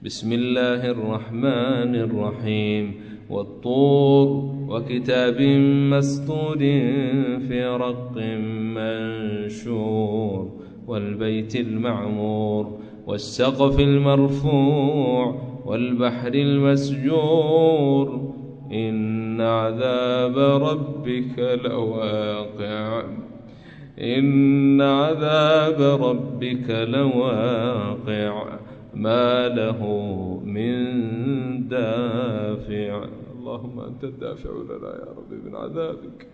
بسم الله الرحمن الرحيم والطور وكتاب مسطور في رق منشور والبيت المعمور والسقف المرفوع والبحر المسجور إن عذاب ربك لواقع إن عذاب ربك لواقع ما له من دافع. اللهم أنت الدافع لنا يا رب من عذابك.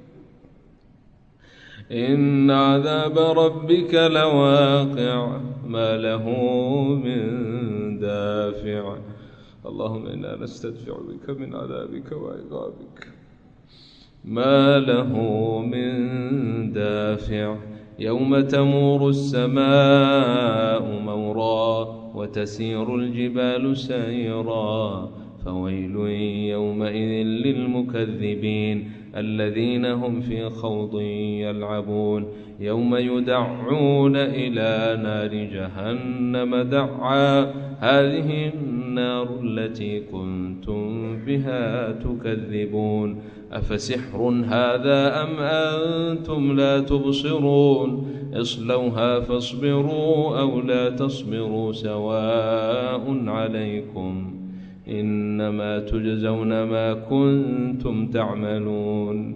إن عذاب ربك لواقع ما له من دافع. اللهم إنا نستدفع بك من عذابك وعقابك ما له من دافع. يوم تمور السماء مورا وتسير الجبال سيرا فويل يومئذ للمكذبين الذين هم في خوض يلعبون. يوم يدعون إلى نار جهنم دعا هذه النار التي كنتم بها تكذبون. أفسحر هذا أم أنتم لا تبصرون اصلوها فاصبروا أو لا تصبروا سواء عليكم إنما تجزون ما كنتم تعملون.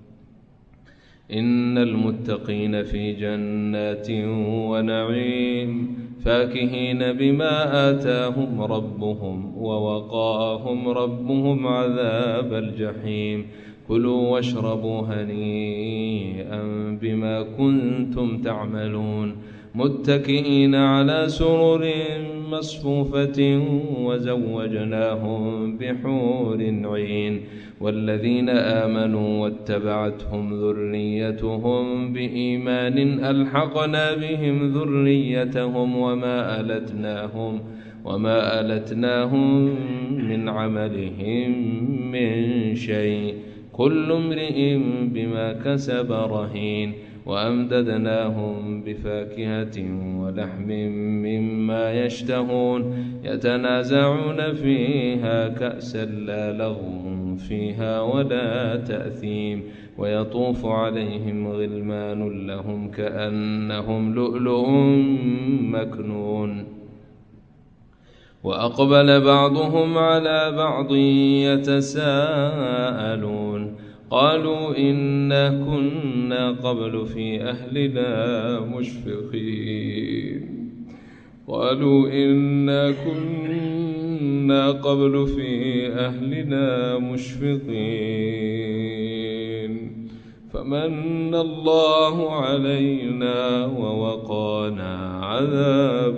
إن المتقين في جنات ونعيم فاكهين بما آتاهم ربهم ووقاهم ربهم عذاب الجحيم. كلوا واشربوا هنيئا بما كنتم تعملون متكئين على سرر مصفوفة وزوجناهم بحور عين. والذين آمنوا واتبعتهم ذريتهم بإيمان ألحقنا بهم ذريتهم وما ألتناهم من عملهم من شيء كل امرئ بما كسب رهين. وأمددناهم بفاكهة ولحم مما يشتهون يتنازعون فيها كأسا لا لغو فيها ولا تأثيم. ويطوف عليهم غلمان لهم كأنهم لؤلؤ مكنون. وأقبل بعضهم على بعض يتساءلون قالوا إنا كنا قبل في أهلنا مشفقين فمن الله علينا ووقانا عذاب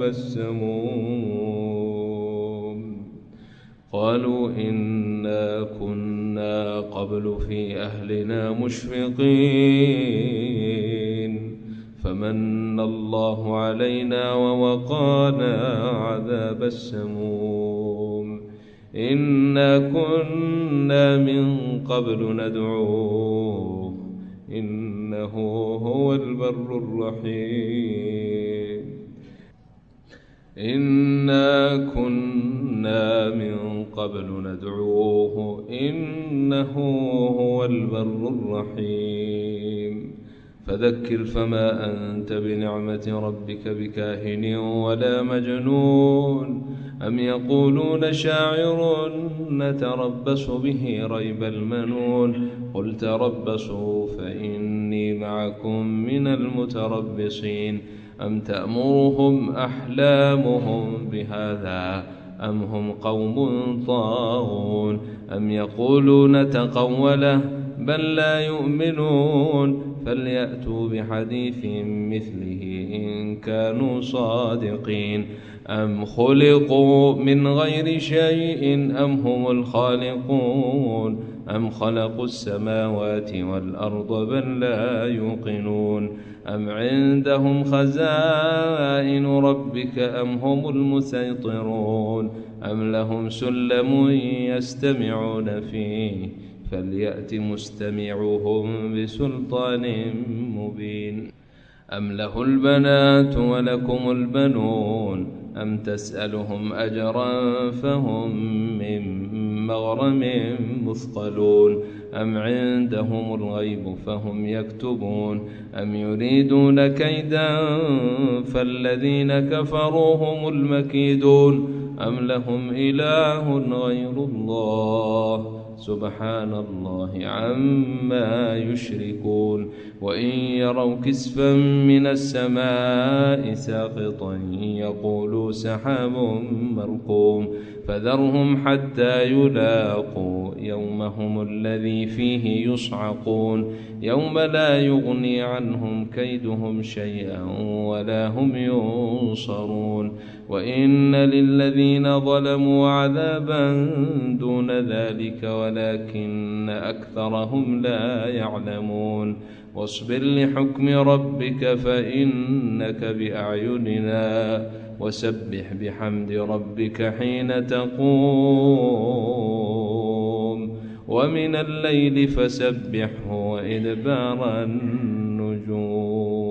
السموم. قالوا إنا كنا قبل في أهلنا مشفقين فمن الله علينا ووقانا عذاب السموم. إنا كنا من قبل ندعوه إنه هو البر الرحيم. إنا كنا من قبل ندعوه إنه هو البر الرحيم. فذكر فما أنت بنعمة ربك بكاهن ولا مجنون. أم يقولون شاعر نتربص به ريب المنون. قل تربصوا فإني معكم من المتربصين. أم تأمرهم أحلامهم بهذا أم هم قوم طاغون. أم يقولون تقوله بل لا يؤمنون. فليأتوا بحديث مثله إن كانوا صادقين. أم خلقوا من غير شيء أم هم الخالقون. أم خلقوا السماوات والأرض بل لا يوقنون. أم عندهم خزائن ربك أم هم المسيطرون. أم لهم سلم يستمعون فيه فليأت مستمعهم بسلطان مبين. أم له البنات ولكم البنون أم تسألهم أجرا فهم من مغرم مثقلون أم عندهم الغيب فهم يكتبون أم يريدون كيدا فالذين كفروا هم المكيدون أم لهم إله غير الله سبحان الله عما يشركون وإن يروا كسفا من السماء ساقطا يقولوا سحاب مركوم فذرهم حتى يلاقوا يومهم الذي فيه يصعقون يوم لا يغني عنهم كيدهم شيئا ولا هم ينصرون وإن للذين ظلموا عذابا دون ذلك ولكن أكثرهم لا يعلمون واصبر لحكم ربك فإنك بأعيننا وسبح بحمد ربك حين تقوم ومن الليل فسبحه وإدبار النجوم.